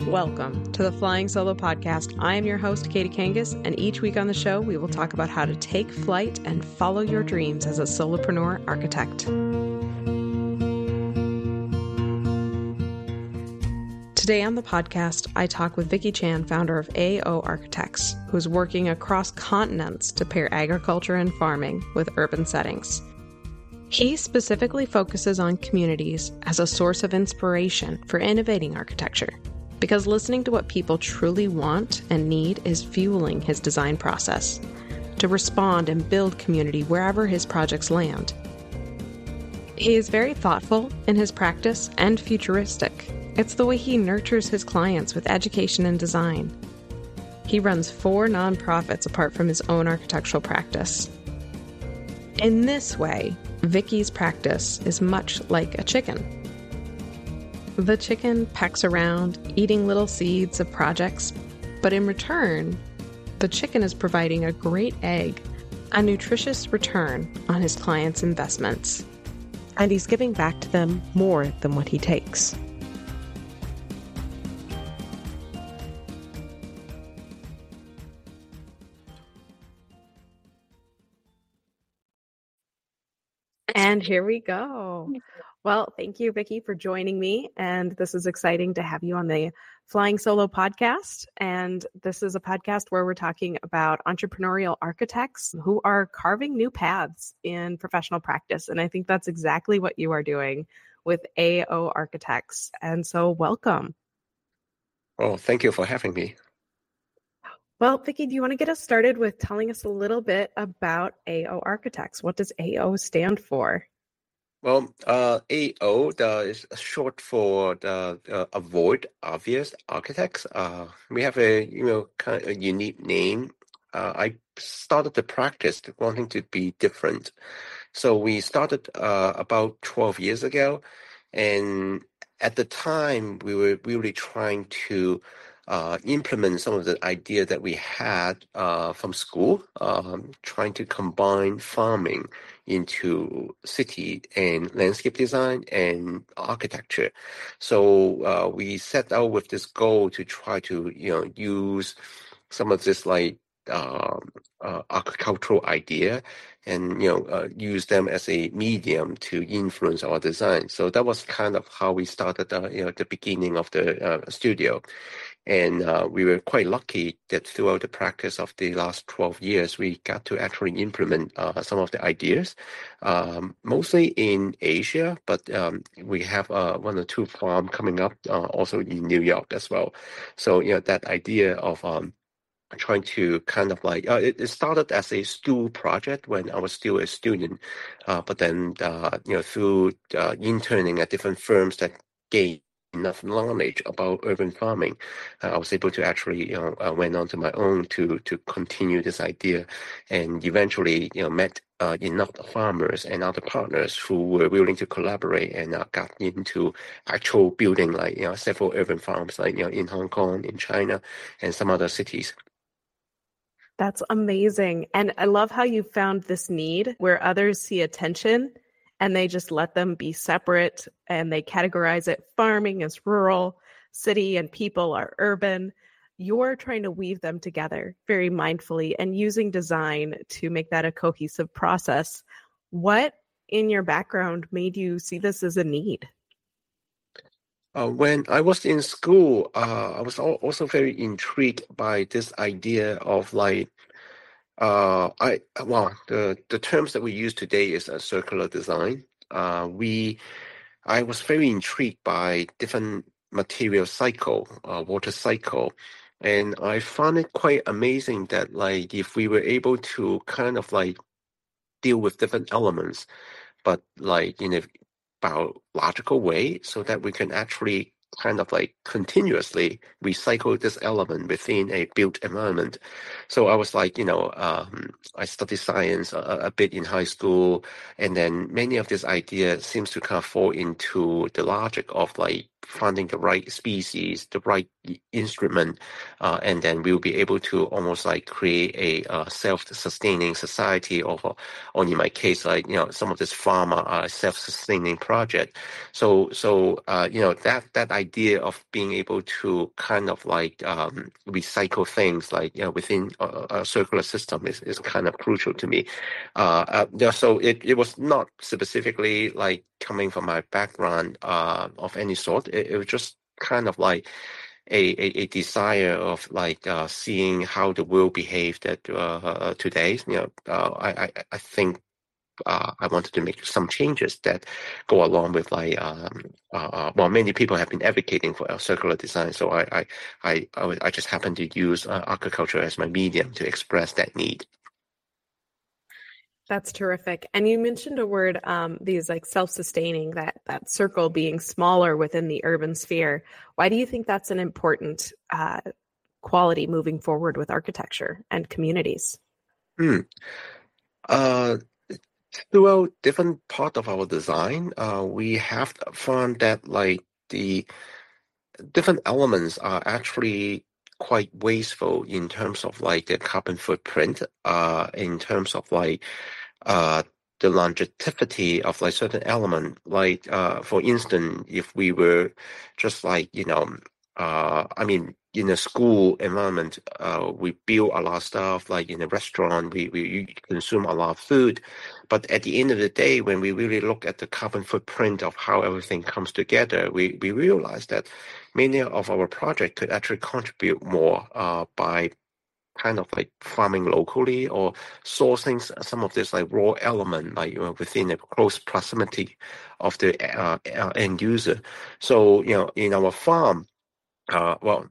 Welcome to the Flying Solo Podcast. I am your host, Katie Kangas, and each week on the show, we will talk about how to take flight and follow your dreams as a solopreneur architect. Today on the podcast, I talk with Vicki Chan, founder of AO Architects, who's working across continents to pair agriculture and farming with urban settings. He specifically focuses on communities as a source of inspiration for innovating architecture, because listening to what people truly want and need is fueling his design process to respond and build community wherever his projects land. He is very thoughtful in his practice and futuristic. It's the way he nurtures his clients with education and design. He runs 4 nonprofits apart from his own architectural practice. In this way, Vicki's practice is much like a chicken. The chicken pecks around, eating little seeds of projects, but in return, the chicken is providing a great egg, a nutritious return on his clients' investments. And he's giving back to them more than what he takes. And here we go. Well, thank you, Vicki, for joining me. And this is exciting to have you on the Flying Solo podcast. And this is a podcast where we're talking about entrepreneurial architects who are carving new paths in professional practice. And I think that's exactly what you are doing with AO Architects. And so welcome. Oh, thank you for having me. Well, Vicki, do you want to get us started with telling us a little bit about AO Architects? What does AO stand for? Well, AO is short for the Avoid Obvious Architects. We have a kind of a unique name. I started the practice wanting to be different, so we started about 12 years ago, and at the time we were really trying to implement some of the idea that we had from school, trying to combine farming into city and landscape design and architecture. So we set out with this goal to try to use some of this agricultural idea and use them as a medium to influence our design. So that was kind of how we started the beginning of the studio. And we were quite lucky that throughout the practice of the last 12 years, we got to actually implement some of the ideas, mostly in Asia, but we have 1 or 2 farms coming up also in New York as well. So, that idea of trying to kind of it started as a school project when I was still a student, but then through interning at different firms that gave enough knowledge about urban farming, I was able to actually went on to my own to continue this idea, and eventually met enough farmers and other partners who were willing to collaborate, and got into actual building several urban farms in Hong Kong, in China, and some other cities. That's amazing. And I love how you found this need where others see a tension and they just let them be separate, and they categorize it. Farming is rural, city and people are urban. You're trying to weave them together very mindfully and using design to make that a cohesive process. What in your background made you see this as a need? When I was in school, I was also very intrigued by this idea of the terms that we use today is a circular design. I was very intrigued by different material cycle, water cycle, and I found it quite amazing that if we were able to kind of deal with different elements, but in a biological way, so that we can actually kind of continuously recycle this element within a built environment. So I was I studied science a bit in high school, and then many of these ideas seems to kind of fall into the logic of finding the right species, the right instrument, and then we'll be able to almost like create a self-sustaining society, or in my case, like, some of this pharma self-sustaining project. So that idea of being able to kind of like recycle things like, within a circular system is kind of crucial to me. So it was not specifically like coming from my background of any sort. It was just kind of like a desire of like seeing how the world behaved today. I think I wanted to make some changes that go along with like well, many people have been advocating for circular design, so I just happen to use agriculture as my medium to express that need. That's terrific. And you mentioned a word, these like self-sustaining, that circle being smaller within the urban sphere. Why do you think that's an important quality moving forward with architecture and communities? Hmm. Uh, Throughout different part of our design, we have found that like the different elements are actually quite wasteful in terms of like the carbon footprint, in terms of like uh the longevity of like certain element. Like for instance, if we were just like, I mean, in a school environment, we build a lot of stuff. Like in a restaurant, we consume a lot of food, but at the end of the day, when we really look at the carbon footprint of how everything comes together, we realize that many of our projects could actually contribute more by kind of like farming locally, or sourcing some of this like raw element, like, within a close proximity of the end user. So, in our farm, well,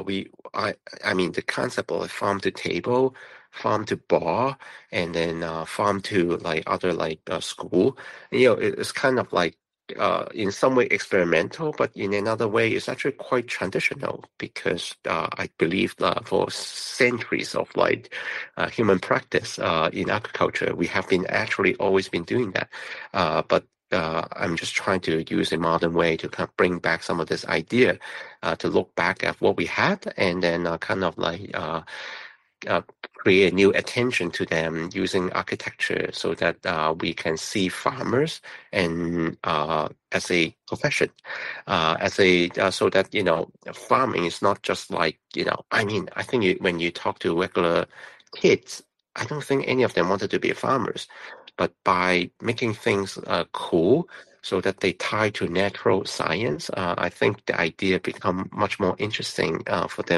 I mean, the concept of like farm to table, farm to bar, and then farm to like other like school, it's kind of like in some way experimental, but in another way, it's actually quite traditional, because I believe for centuries of like human practice in agriculture, we have been actually always been doing that. But I'm just trying to use a modern way to kind of bring back some of this idea, to look back at what we had, and then kind of like uh, create a new attention to them using architecture, so that we can see farmers and as a profession, so that farming is not just like, I mean, I think when you talk to regular kids, I don't think any of them wanted to be farmers, but by making things cool, so that they tie to natural science, I think the idea become much more interesting for them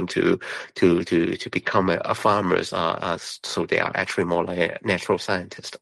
to become a farmers. So they are actually more like a natural scientist.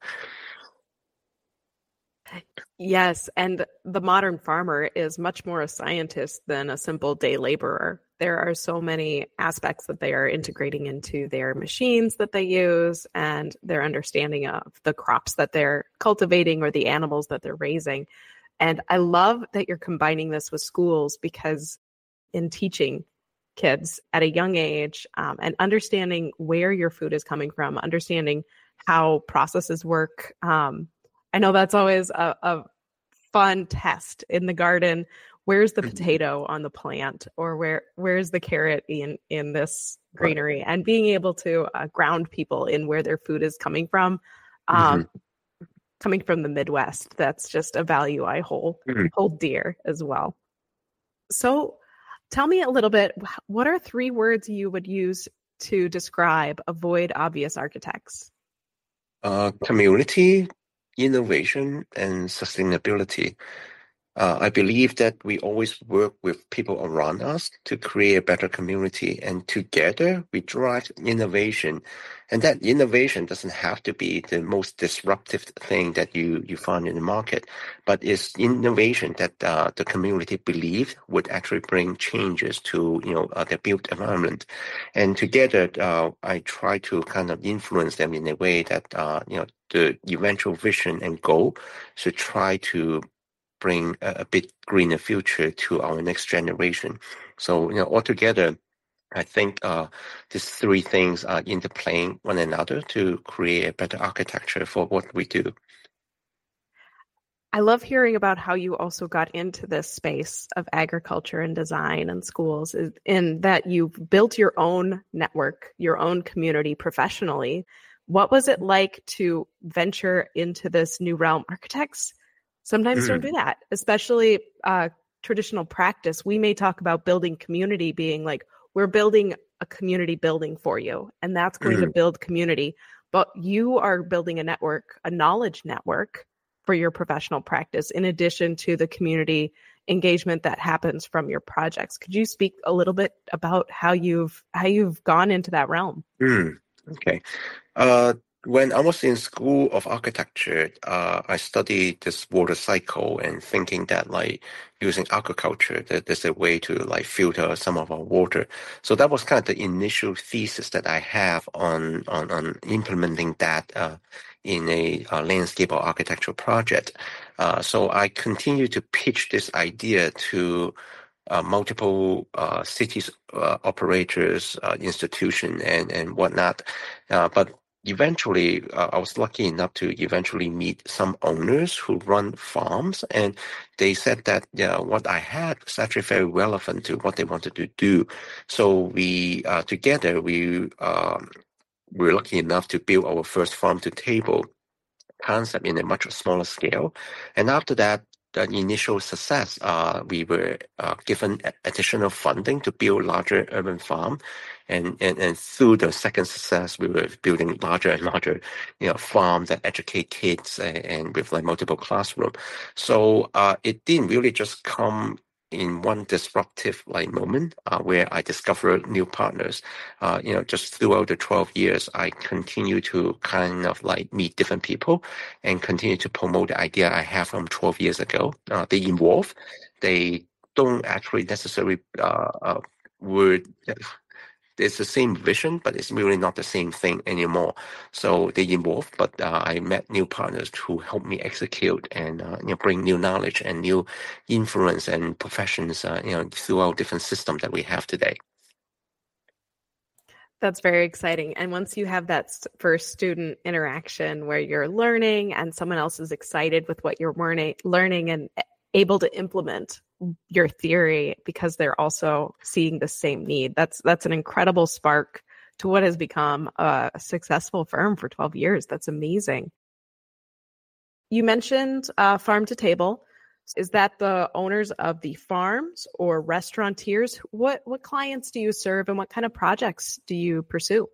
Yes, and the modern farmer is much more a scientist than a simple day laborer. There are so many aspects that they are integrating into their machines that they use and their understanding of the crops that they're cultivating or the animals that they're raising. And I love that you're combining this with schools, because in teaching kids at a young age, and understanding where your food is coming from, understanding how processes work. I know that's always a fun test in the garden. Where's the potato on the plant, or where's the carrot in this greenery? And being able to ground people in where their food is coming from. Coming from the Midwest, that's just a value I hold dear as well. So tell me a little bit, what are 3 words you would use to describe Avoid Obvious Architects? Community, innovation, and sustainability. I believe that we always work with people around us to create a better community, and together we drive innovation. And that innovation doesn't have to be the most disruptive thing that you find in the market, but it's innovation that the community believed would actually bring changes to the built environment. And together, I try to kind of influence them in a way that the eventual vision and goal should try to bring a bit greener future to our next generation. So, altogether, I think these 3 things are interplaying one another to create a better architecture for what we do. I love hearing about how you also got into this space of agriculture and design and schools, in that you've built your own network, your own community professionally. What was it like to venture into this new realm? Architects sometimes don't do that, especially traditional practice. We may talk about building community being like, we're building a community building for you, and that's going to build community. But you are building a network, a knowledge network for your professional practice, in addition to the community engagement that happens from your projects. Could you speak a little bit about how you've gone into that realm? Okay. When I was in School of Architecture, I studied this water cycle and thinking that like using aquaculture, that there's a way to like filter some of our water. So that was kind of the initial thesis that I have on implementing that in a landscape or architectural project. So I continue to pitch this idea to multiple cities, operators, institution, and whatnot. But eventually, I was lucky enough to eventually meet some owners who run farms, and they said that what I had was actually very relevant to what they wanted to do. So we together we were lucky enough to build our first farm to table concept in a much smaller scale. And after that, the initial success, we were given additional funding to build larger urban farm. And through the second success, we were building larger and larger, farms that educate kids and with like multiple classroom. So it didn't really just come in one disruptive like moment where I discovered new partners. Just throughout the 12 years, I continue to kind of like meet different people and continue to promote the idea I have from 12 years ago. They evolve. They don't actually necessarily word. It's the same vision, but it's really not the same thing anymore. So they evolve, but I met new partners who help me execute and bring new knowledge and new influence and professions throughout different systems that we have today. That's very exciting. And once you have that first student interaction where you're learning and someone else is excited with what you're learning and able to implement your theory because they're also seeing the same need, that's an incredible spark to what has become a successful firm for 12 years. That's amazing. You mentioned farm to table. Is that the owners of the farms or restaurateurs? What clients do you serve and what kind of projects do you pursue?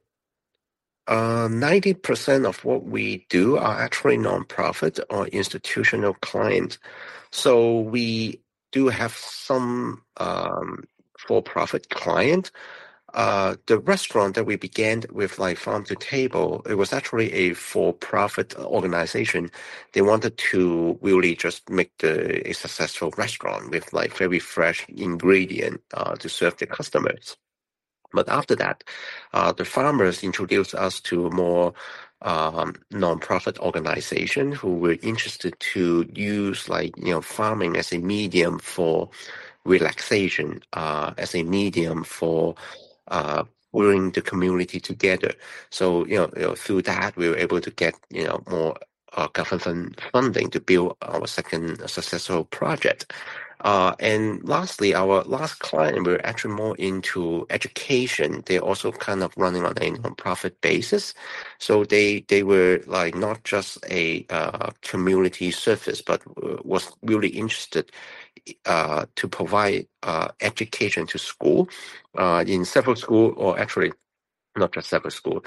90% of what we do are actually nonprofit or institutional clients. So we do have some for-profit clients. The restaurant that we began with, like Farm to Table, it was actually a for-profit organization. They wanted to really just make a successful restaurant with like very fresh ingredient to serve the customers. But after that, the farmers introduced us to more non-profit organization who were interested to use farming as a medium for relaxation, as a medium for bring the community together. So through that we were able to get more government funding to build our second successful project. And lastly, our last client, we're actually more into education. They're also kind of running on a nonprofit basis. So they were like not just a community service, but was really interested to provide education to school in several schools, or actually not just several schools.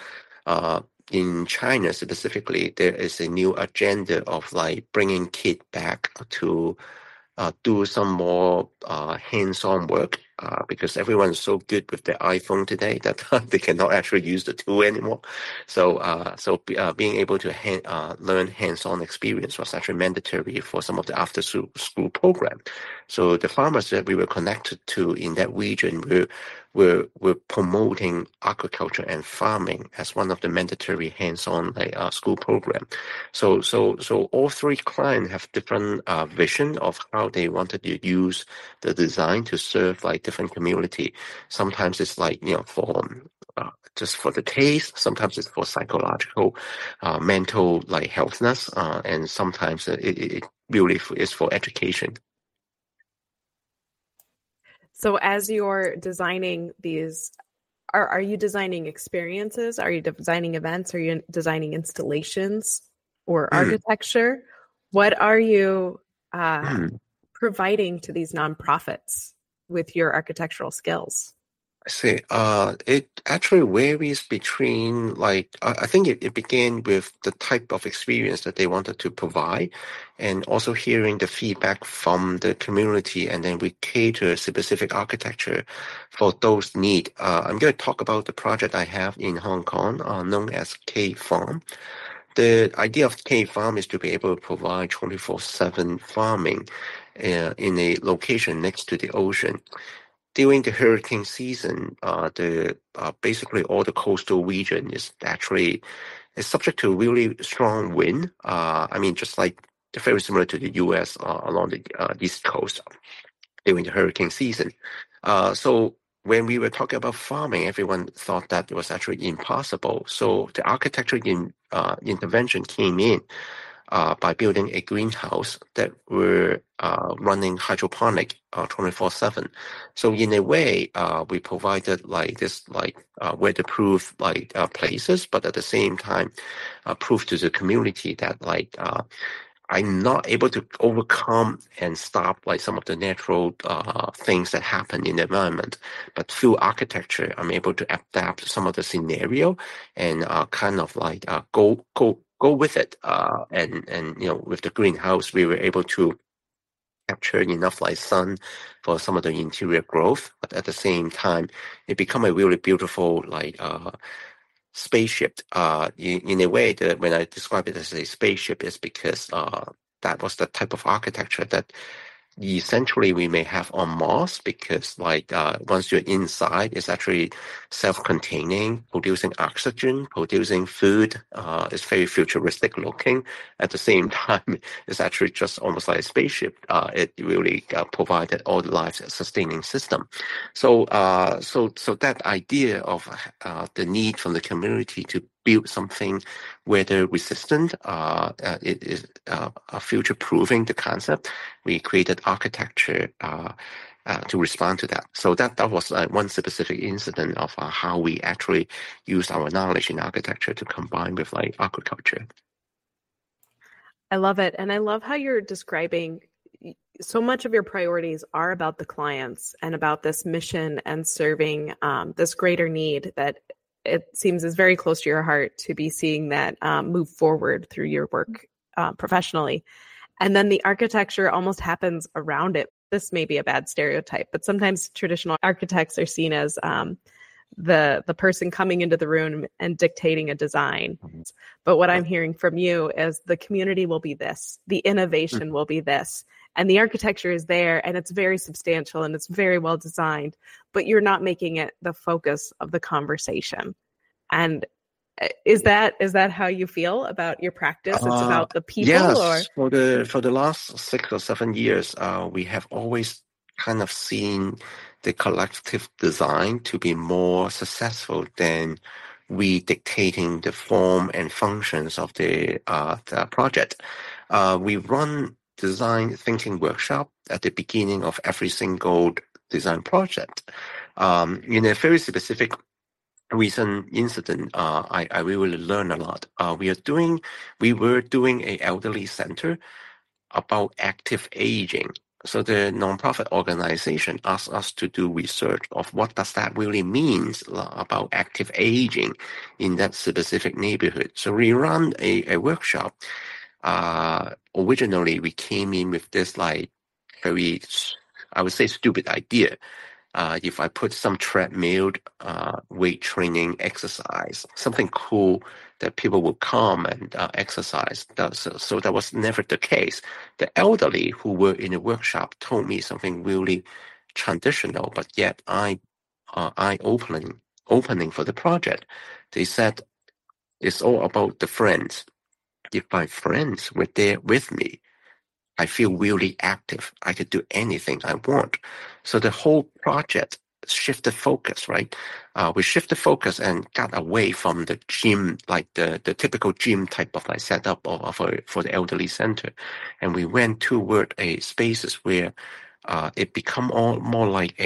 In China specifically, there is a new agenda of like bringing kids back to do some more hands-on work because everyone's so good with their iPhone today that they cannot actually use the tool anymore. So being able to learn hands-on experience was actually mandatory for some of the after-school program. So the farmers that we were connected to in that region were promoting aquaculture and farming as one of the mandatory hands-on school program. So all three clients have different vision of how they wanted to use the design to serve like different community. Sometimes it's like for just for the taste. Sometimes it's for psychological, mental like healthness, and sometimes it really is for education. So as you're designing these, are you designing experiences? Are you designing events? Are you designing installations or architecture? What are you providing to these nonprofits with your architectural skills? I see. It actually varies between I think it began with the type of experience that they wanted to provide, and also hearing the feedback from the community, and then we cater specific architecture for those needs. I'm going to talk about the project I have in Hong Kong, known as K Farm. The idea of K Farm is to be able to provide 24/7 farming in a location next to the ocean. During the hurricane season, basically all the coastal region is subject to really strong wind. I mean, just like very similar to the U.S. Along the East Coast during the hurricane season. So when we were talking about farming, everyone thought that it was actually impossible. So the architecture intervention came in by building a greenhouse that were running hydroponic 24/7. So in a way, we provided weatherproof places, but at the same time, prove to the community that I'm not able to overcome and stop some of the natural things that happen in the environment, but through architecture, I'm able to adapt some of the scenario and go with it. And with the greenhouse, we were able to capture enough sun for some of the interior growth, but at the same time, it become a really beautiful spaceship. In a way, that when I describe it as a spaceship, is because that was the type of architecture that essentially we may have on Mars, because once you're inside, it's actually self-containing, producing oxygen, producing food. It's very futuristic looking. At the same time, it's actually just almost like a spaceship. It really provided all the life-sustaining system. So that idea of the need from the community to build something weather resistant, it is future-proofing the concept. We created architecture to respond to that. So that was one specific incident of how we actually used our knowledge in architecture to combine with agriculture. I love it. And I love how you're describing so much of your priorities are about the clients and about this mission and serving this greater need that it seems is very close to your heart to be seeing that move forward through your work professionally. And then the architecture almost happens around it. This may be a bad stereotype, but sometimes traditional architects are seen as the person coming into the room and dictating a design. But what I'm hearing from you is the community will be this, the innovation will be this, and the architecture is there, and it's very substantial and it's very well designed, but you're not making it the focus of the conversation. And is that how you feel about your practice? It's about the people? Yes. For the last 6 or 7 years, we have always kind of seen the collective design to be more successful than we dictating the form and functions of the project. We run design thinking workshop at the beginning of every single design project. In a very specific recent incident, I really learned a lot. We were doing a elderly center about active aging. So the nonprofit organization asked us to do research of what does that really means about active aging in that specific neighborhood. So we run a workshop. Originally, we came in with this very, I would say, stupid idea. If I put some treadmill, weight training exercise, something cool that people will come and exercise. So that was never the case. The elderly who were in the workshop told me something really traditional, but yet opening for the project. They said it's all about the friends. If my friends were there with me, I feel really active. I could do anything I want. So the whole project shifted focus, right? We shifted focus and got away from the gym, like the typical gym type of like setup for the elderly center. And we went toward a spaces where it become all more like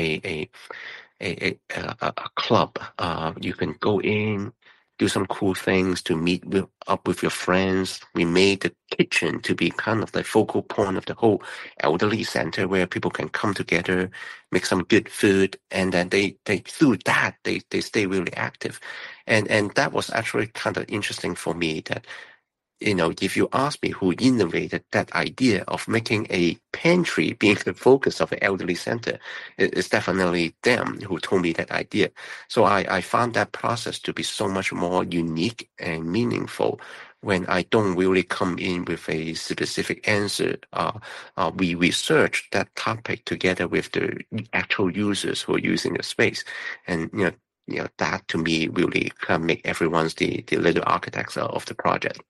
a club. You can go in, do some cool things to meet up with your friends. We made the kitchen to be kind of the focal point of the whole elderly center where people can come together, make some good food, and then they through that they stay really active. And that was actually kind of interesting for me that if you ask me who innovated that idea of making a pantry being the focus of an elderly center, it's definitely them who told me that idea. So I found that process to be so much more unique and meaningful when I don't really come in with a specific answer. We research that topic together with the actual users who are using the space. And, that to me really kind of make everyone's the little architects of the project.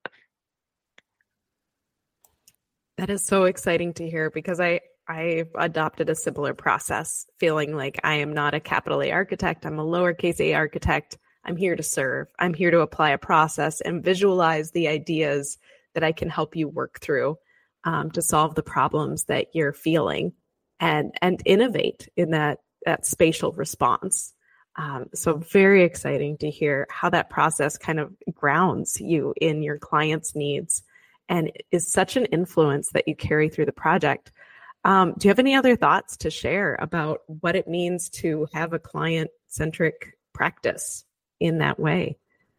That is so exciting to hear because I adopted a similar process, feeling like I am not a capital A architect. I'm a lowercase a architect. I'm here to serve. I'm here to apply a process and visualize the ideas that I can help you work through to solve the problems that you're feeling and innovate in that spatial response. So very exciting to hear how that process kind of grounds you in your client's needs and is such an influence that you carry through the project. Do you have any other thoughts to share about what it means to have a client-centric practice in that way?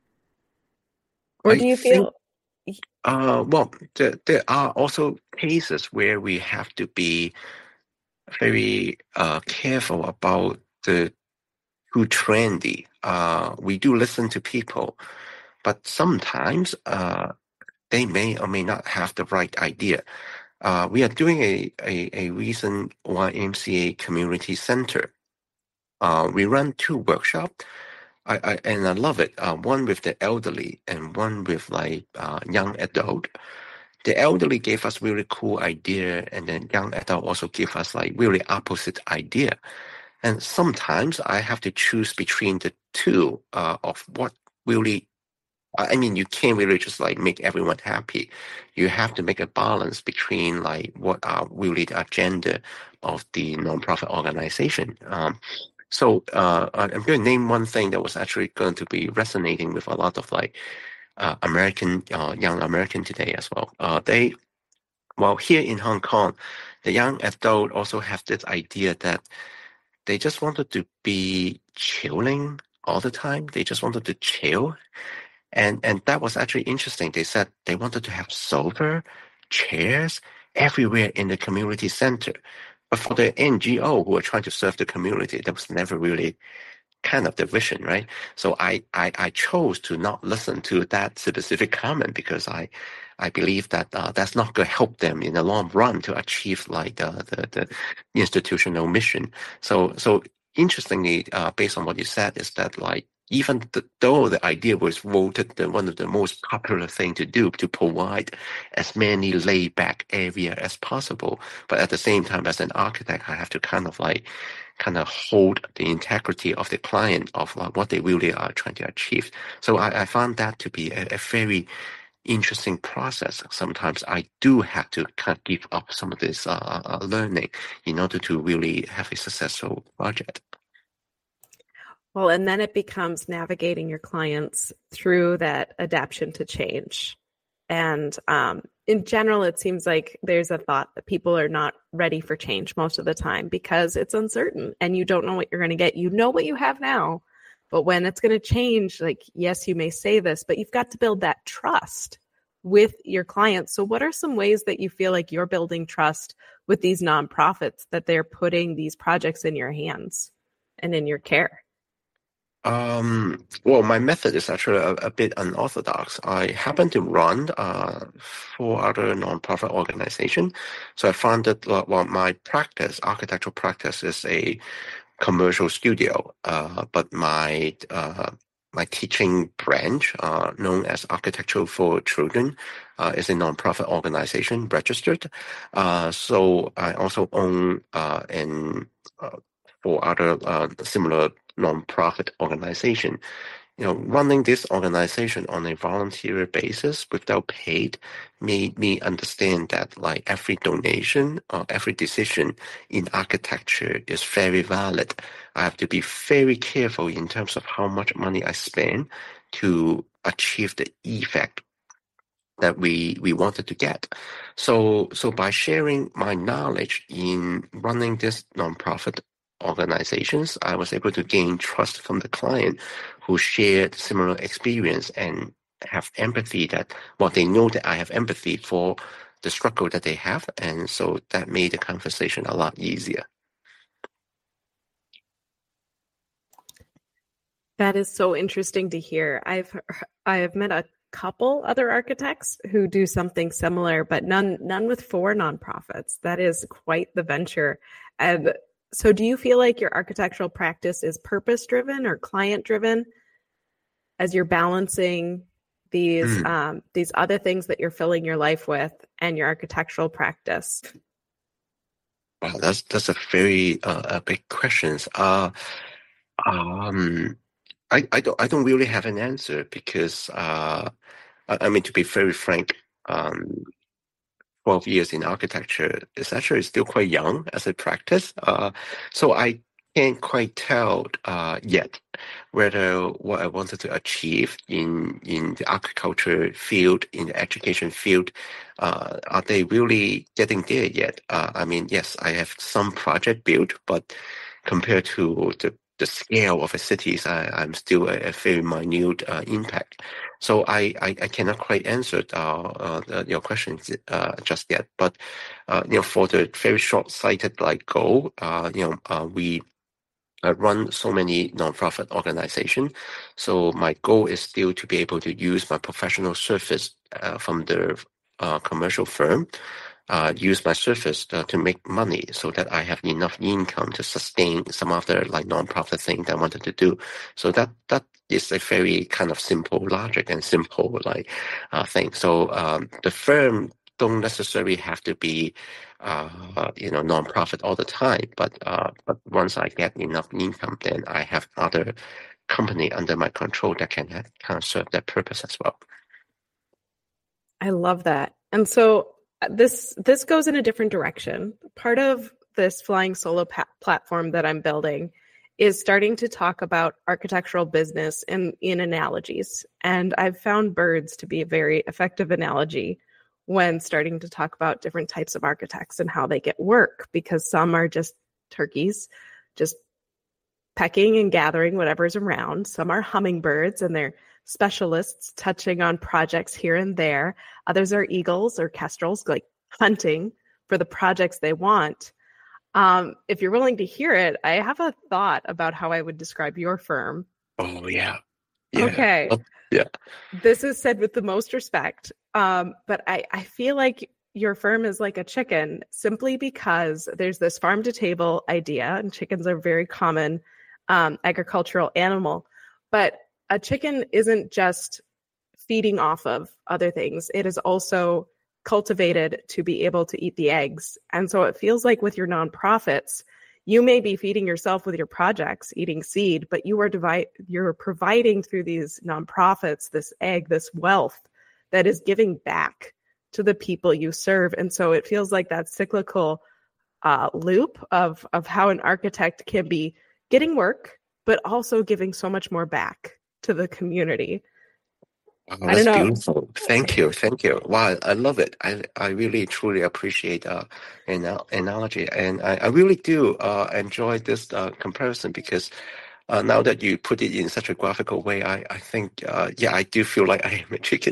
Or do you feel... Well, there are also cases where we have to be very careful about the too trendy. We do listen to people, but sometimes they may or may not have the right idea. We are doing a recent YMCA community center. We run 2 workshops. And I love it. One with the elderly and one with like young adult. The elderly gave us really cool idea, and then young adult also gave us like really opposite idea. And sometimes I have to choose between the two of what really. I mean, you can't really just like make everyone happy. You have to make a balance between like what are really the agenda of the nonprofit organization. So I'm going to name one thing that was actually going to be resonating with a lot of like American young American today as well. Here in Hong Kong, the young adult also have this idea that they just wanted to be chilling all the time. They just wanted to chill. And that was actually interesting. They said they wanted to have sofa, chairs everywhere in the community center. But for the NGO who are trying to serve the community, that was never really kind of the vision, right? So I chose to not listen to that specific comment because I believe that that's not going to help them in the long run to achieve like the institutional mission. So interestingly, based on what you said, is that like even though the idea was voted one of the most popular thing to do to provide as many laid back area as possible, but at the same time, as an architect, I have to kind of hold the integrity of the client of what they really are trying to achieve. So I found that to be a very interesting process. Sometimes I do have to kind of give up some of this learning in order to really have a successful project. Well, and then it becomes navigating your clients through that adaptation to change. And in general, it seems like there's a thought that people are not ready for change most of the time because it's uncertain and you don't know what you're going to get. You know what you have now, but when it's going to change, like, yes, you may say this, but you've got to build that trust with your clients. So what are some ways that you feel like you're building trust with these nonprofits that they're putting these projects in your hands and in your care? Well, my method is actually a bit unorthodox. I happen to run 4 other nonprofit organizations. So I found that my architectural practice is a commercial studio, but my teaching branch, known as Architecture for Children, is a nonprofit organization registered. So I also own for other similar nonprofit organization. Running this organization on a volunteer basis without paid made me understand that like every donation or every decision in architecture is very valid. I have to be very careful in terms of how much money I spend to achieve the effect that we wanted to get. So by sharing my knowledge in running this nonprofit organizations, I was able to gain trust from the client who shared similar experience and have empathy they know that I have empathy for the struggle that they have. And so that made the conversation a lot easier. That is so interesting to hear. I have met a couple other architects who do something similar, but none with 4 nonprofits. That is quite the venture. And so do you feel like your architectural practice is purpose-driven or client-driven as you're balancing these other things that you're filling your life with and your architectural practice? Wow, that's a very a big question. I don't really have an answer because I mean, to be very frank, 12 years in architecture is actually still quite young as a practice. So I can't quite tell yet whether what I wanted to achieve in the agriculture field, in the education field, are they really getting there yet? I mean, yes, I have some project built, but compared to the scale of the cities, I'm still a very minute impact. So I cannot quite answer your question just yet. But for the very short-sighted like goal, we run so many nonprofit organizations. So my goal is still to be able to use my professional service from the commercial firm, use my service to make money so that I have enough income to sustain some other like nonprofit thing that I wanted to do. So that is a very kind of simple logic and simple like thing. So the firm don't necessarily have to be nonprofit all the time, but once I get enough income, then I have other company under my control that can kind of serve that purpose as well. I love that. And so this goes in a different direction. Part of this flying solo platform that I'm building is starting to talk about architectural business in analogies. And I've found birds to be a very effective analogy when starting to talk about different types of architects and how they get work, because some are just turkeys, just pecking and gathering whatever's around. Some are hummingbirds and they're specialists touching on projects here and there. Others are eagles or kestrels, like hunting for the projects they want. If you're willing to hear it, I have a thought about how I would describe your firm. Oh, yeah. Okay. Yeah. This is said with the most respect. But I feel like your firm is like a chicken simply because there's this farm to table idea, and chickens are a very common agricultural animal. But a chicken isn't just feeding off of other things. It is also cultivated to be able to eat the eggs. And so it feels like with your nonprofits, you may be feeding yourself with your projects, eating seed, but you're providing through these nonprofits this egg, this wealth that is giving back to the people you serve. And so it feels like that cyclical loop of how an architect can be getting work, but also giving so much more back to the community. Oh, that's beautiful. Thank you. Wow, I love it. I really truly appreciate analogy, and I really do enjoy this comparison because now that you put it in such a graphical way, I think I do feel like I am a chicken.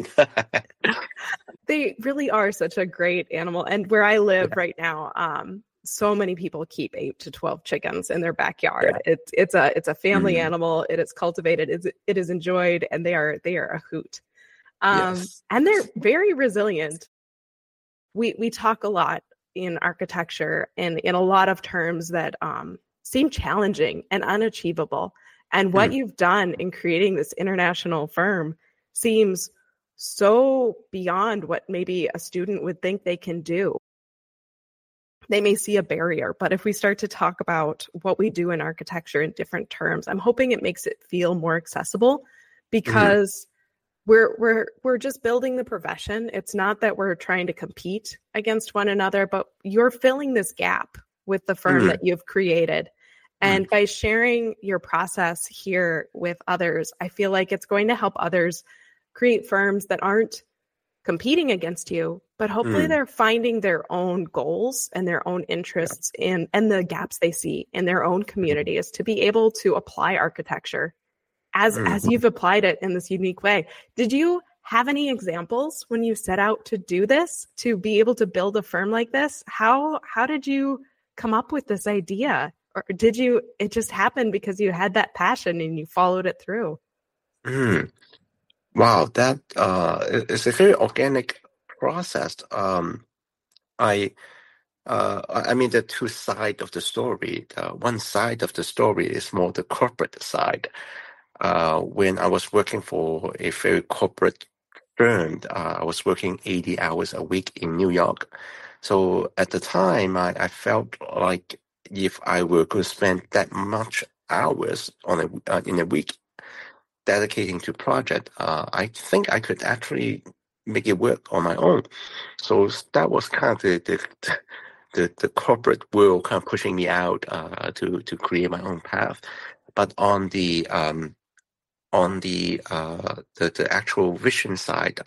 They really are such a great animal, and where I live right now, so many people keep 8 to 12 chickens in their backyard. Yeah. It's a family animal. It is cultivated. It is enjoyed, and they are a hoot. Yes. And they're very resilient. We talk a lot in architecture and in a lot of terms that seem challenging and unachievable. And what you've done in creating this international firm seems so beyond what maybe a student would think they can do. they may see a barrier. But if we start to talk about what we do in architecture in different terms, I'm hoping it makes it feel more accessible, because we're just building the profession. It's not that we're trying to compete against one another, but you're filling this gap with the firm that you've created. And by sharing your process here with others, I feel like it's going to help others create firms that aren't competing against you, but hopefully they're finding their own goals and their own interests in, and the gaps they see in their own communities to be able to apply architecture as you've applied it in this unique way. Did you have any examples when you set out to do this, to be able to build a firm like this? How did you come up with this idea? Or it just happened because you had that passion and you followed it through? Wow, that is a very organic process. I mean, the two sides of the story. One side of the story is more the corporate side. When I was working for a very corporate firm, I was working 80 hours a week in New York. So at the time, I felt like if I were going to spend that much hours in a week dedicating to project, I think I could actually make it work on my own. So that was kind of the corporate world kind of pushing me out to create my own path. But on the actual vision side,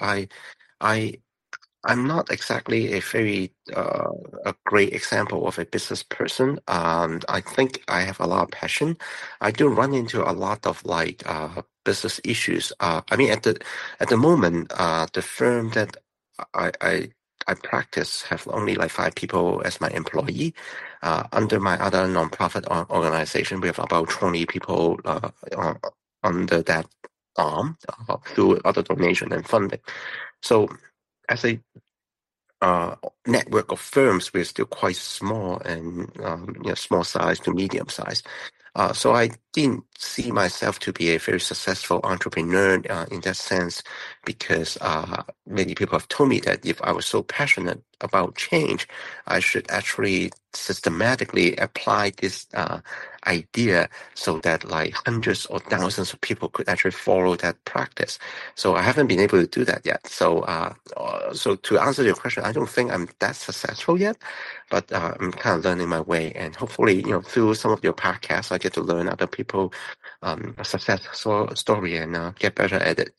I'm not exactly a very a great example of a business person. I think I have a lot of passion. I do run into a lot of business issues. I mean, at the moment, the firm that I practice have only 5 people as my employee. Under my other nonprofit organization, we have about 20 people under that arm through other donation and funding. So as a network of firms, we're still quite small and small size to medium size. So I didn't see myself to be a very successful entrepreneur in that sense, because many people have told me that if I was so passionate about change, I should actually systematically apply this idea so that hundreds or thousands of people could actually follow that practice. So I haven't been able to do that yet. So so to answer your question, I don't think I'm that successful yet, but I'm kind of learning my way, and hopefully, through some of your podcasts, I get to learn other people success story and get better at it.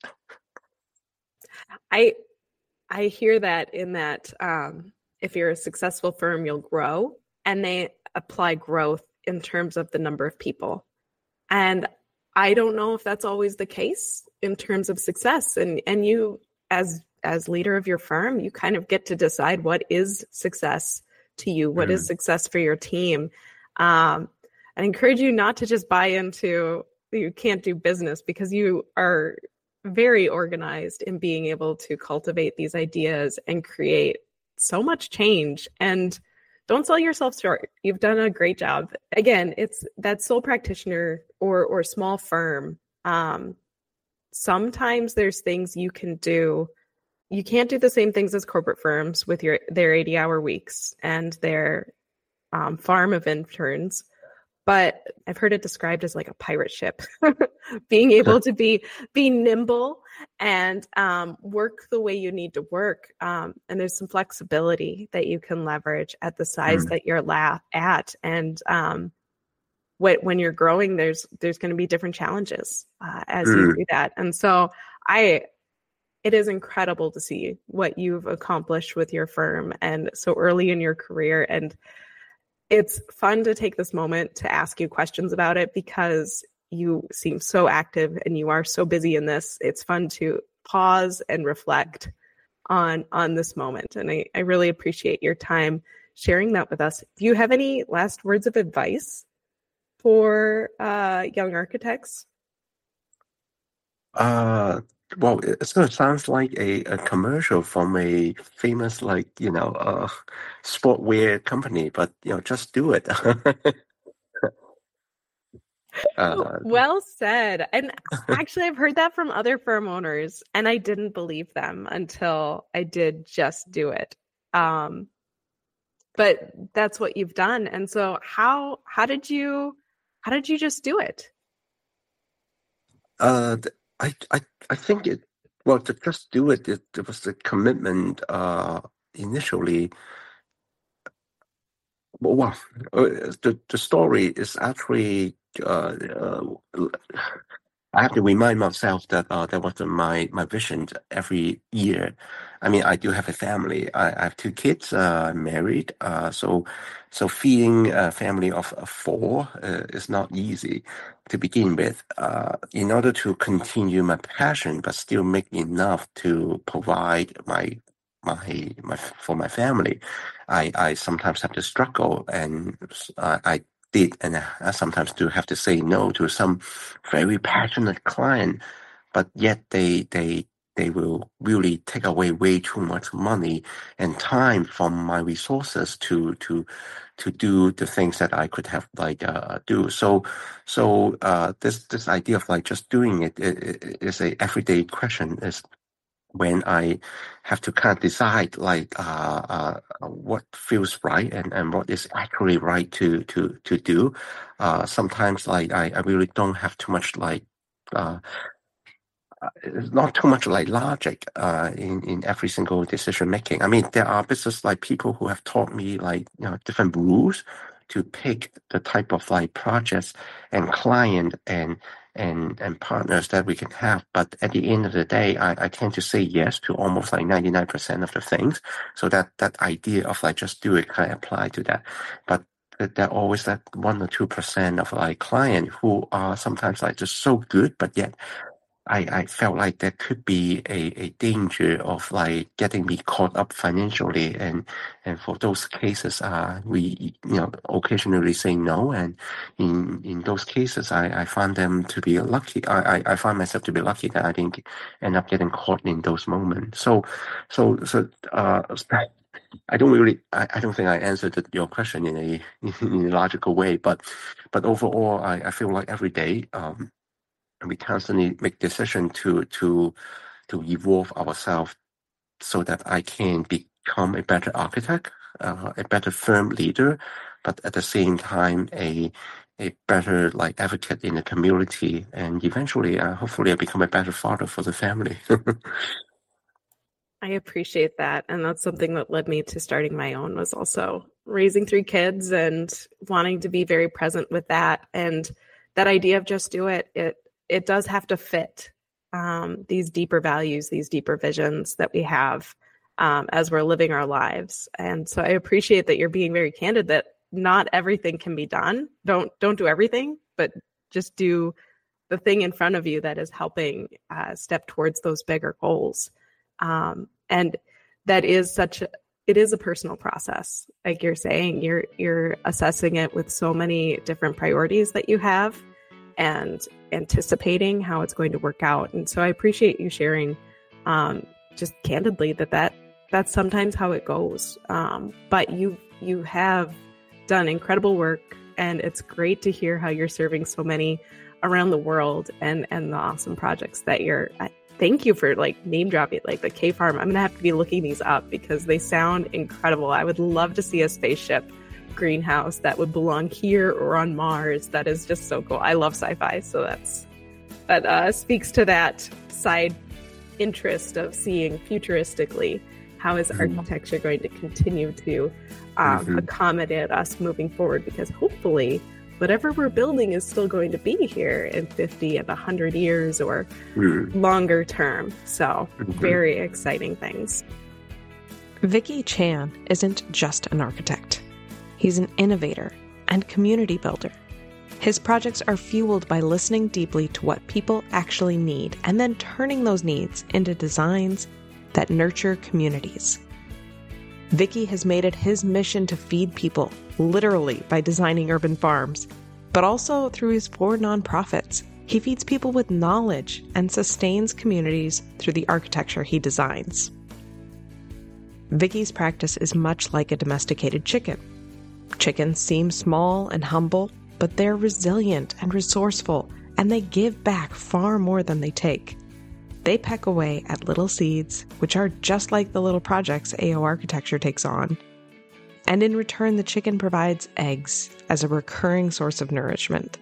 I hear that in that if you're a successful firm, you'll grow, and they apply growth in terms of the number of people. And I don't know if that's always the case in terms of success. And you, as leader of your firm, you kind of get to decide what is success to you, what is success for your team. I encourage you not to just buy into you can't do business, because you are very organized in being able to cultivate these ideas and create so much change. And don't sell yourself short. You've done a great job. Again, it's that sole practitioner or small firm. Sometimes there's things you can do. You can't do the same things as corporate firms with their 80-hour weeks and their farm of interns. But I've heard it described as like a pirate ship, being able to be nimble and work the way you need to work. And there's some flexibility that you can leverage at the size that you're at. And when you're growing, there's going to be different challenges as you do that. And so it is incredible to see what you've accomplished with your firm and so early in your career. And it's fun to take this moment to ask you questions about it, because you seem so active and you are so busy in this. It's fun to pause and reflect on this moment. And I really appreciate your time sharing that with us. Do you have any last words of advice for young architects? Well, it sort of sounds like a commercial from a famous, sportwear company, but, just do it. Well said. And actually, I've heard that from other firm owners, and I didn't believe them until I did just do it. but that's what you've done. And so how did you just do it? I think to just do it, it was the commitment initially. Well, the story is actually I have to remind myself that that was my vision every year. I mean, I do have a family. I have 2 kids, married. So feeding a family of 4 is not easy to begin with. In order to continue my passion, but still make enough to provide my for my family, I sometimes have to struggle, and I did, and I sometimes do have to say no to some very passionate client, but yet they will really take away way too much money and time from my resources to do the things that I could have do. So this idea of just doing it is a everyday question. Is when I have to kind of decide what feels right and what is actually right to do. Sometimes I really don't have too much not too much logic in every single decision making. I mean, there are business people who have taught me different rules to pick the type of projects and client and partners that we can have. But at the end of the day, I tend to say yes to almost 99% of the things. So that idea of just do it kind of apply to that. But there are always that 1 or 2% of client who are sometimes just so good, but yet I felt like there could be a danger of getting me caught up financially, and for those cases, we occasionally say no, and in those cases, I find them to be lucky. I find myself to be lucky that I didn't end up getting caught in those moments. So I don't think I answered your question in a logical way, but overall, I feel like every day, we constantly make decisions to evolve ourselves so that I can become a better architect, a better firm leader, but at the same time a better advocate in the community, and eventually, hopefully, I become a better father for the family. I appreciate that. And that's something that led me to starting my own, was also raising 3 kids and wanting to be very present with that. And that idea of just do it, it does have to fit these deeper values, these deeper visions that we have as we're living our lives. And so I appreciate that you're being very candid that not everything can be done. Don't do everything, but just do the thing in front of you that is helping step towards those bigger goals. And that is it is a personal process. Like you're saying, you're assessing it with so many different priorities that you have and anticipating how it's going to work out. And so I appreciate you sharing just candidly that's sometimes how it goes. But you have done incredible work, and it's great to hear how you're serving so many around the world and the awesome projects that thank you for name dropping the K Farm. I'm going to have to be looking these up because they sound incredible. I would love to see a spaceship greenhouse that would belong here or on Mars. That is just so cool. I love sci-fi, so that speaks to that side interest of seeing futuristically how is architecture going to continue to accommodate us moving forward, because hopefully whatever we're building is still going to be here in 50 and 100 years or longer term. So very exciting things. Vicky Chan isn't just an architect. He's an innovator and community builder. His projects are fueled by listening deeply to what people actually need and then turning those needs into designs that nurture communities. Vicky has made it his mission to feed people, literally by designing urban farms, but also through his 4 nonprofits. He feeds people with knowledge and sustains communities through the architecture he designs. Vicky's practice is much like a domesticated chicken. Chickens seem small and humble, but they're resilient and resourceful, and they give back far more than they take. They peck away at little seeds, which are just like the little projects AO Architecture takes on. And in return, the chicken provides eggs as a recurring source of nourishment.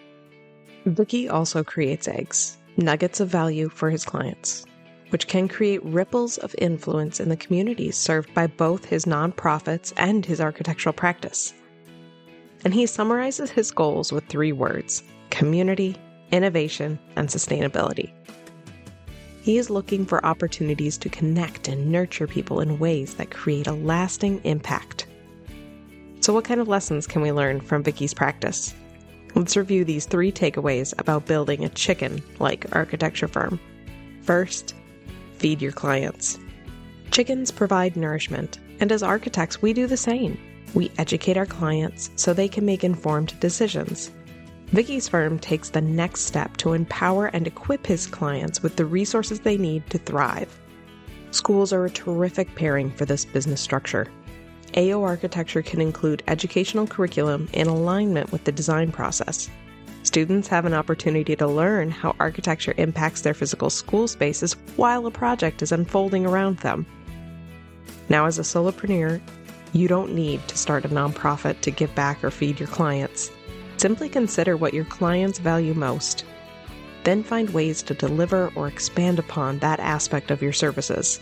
Vicky also creates eggs, nuggets of value for his clients, which can create ripples of influence in the communities served by both his nonprofits and his architectural practice. And he summarizes his goals with 3 words: community, innovation, and sustainability. He is looking for opportunities to connect and nurture people in ways that create a lasting impact. So what kind of lessons can we learn from Vicky's practice? Let's review these 3 takeaways about building a chicken-like architecture firm. First, feed your clients. Chickens provide nourishment, and as architects, we do the same. We educate our clients so they can make informed decisions. Vicky's firm takes the next step to empower and equip his clients with the resources they need to thrive. Schools are a terrific pairing for this business structure. AO architecture can include educational curriculum in alignment with the design process. Students have an opportunity to learn how architecture impacts their physical school spaces while a project is unfolding around them. Now, as a solopreneur, you don't need to start a nonprofit to give back or feed your clients. Simply consider what your clients value most. Then find ways to deliver or expand upon that aspect of your services.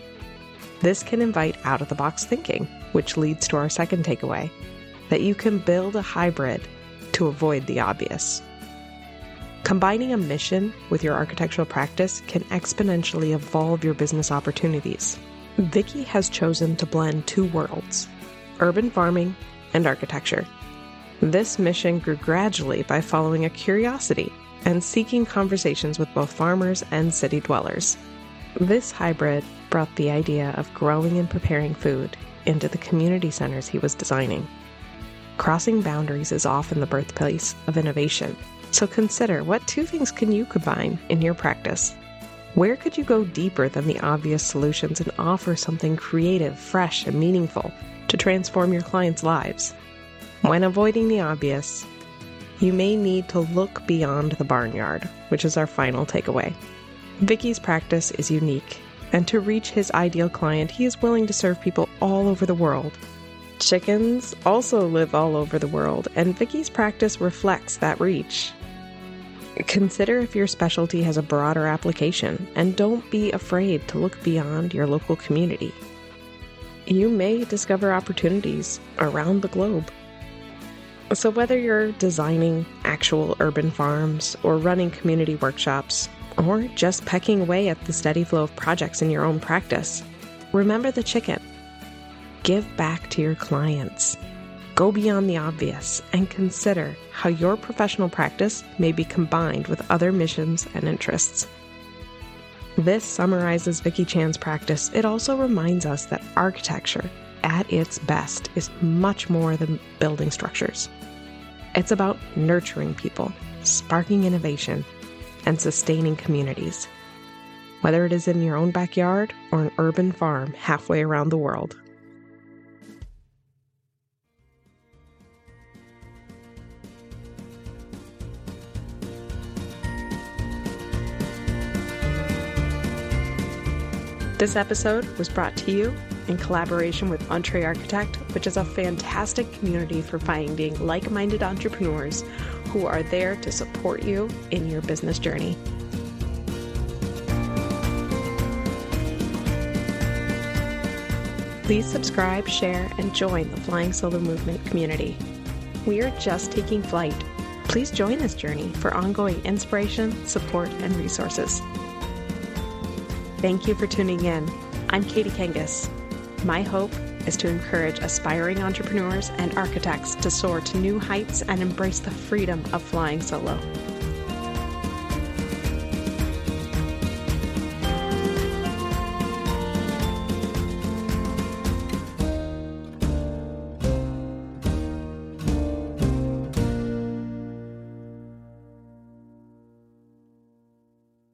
This can invite out-of-the-box thinking, which leads to our second takeaway, that you can build a hybrid to avoid the obvious. Combining a mission with your architectural practice can exponentially evolve your business opportunities. Vicky has chosen to blend 2 worlds, urban farming and architecture. This mission grew gradually by following a curiosity and seeking conversations with both farmers and city dwellers. This hybrid brought the idea of growing and preparing food into the community centers he was designing. Crossing boundaries is often the birthplace of innovation, so consider what 2 things can you combine in your practice. Where could you go deeper than the obvious solutions and offer something creative, fresh, and meaningful to transform your clients' lives? When avoiding the obvious, you may need to look beyond the barnyard, which is our final takeaway. Vicky's practice is unique, and to reach his ideal client, he is willing to serve people all over the world. Chickens also live all over the world, and Vicky's practice reflects that reach. Consider if your specialty has a broader application, and don't be afraid to look beyond your local community. You may discover opportunities around the globe. So whether you're designing actual urban farms or running community workshops, or just pecking away at the steady flow of projects in your own practice, remember the chicken. Give back to your clients. Go beyond the obvious and consider how your professional practice may be combined with other missions and interests. This summarizes Vicky Chan's practice. It also reminds us that architecture, at its best, is much more than building structures. It's about nurturing people, sparking innovation, and sustaining communities, whether it is in your own backyard or an urban farm halfway around the world. This episode was brought to you in collaboration with Entree Architect, which is a fantastic community for finding like-minded entrepreneurs who are there to support you in your business journey. Please subscribe, share, and join the Flying Solo Movement community. We are just taking flight. Please join this journey for ongoing inspiration, support, and resources. Thank you for tuning in. I'm Katie Kangas. My hope is to encourage aspiring entrepreneurs and architects to soar to new heights and embrace the freedom of flying solo.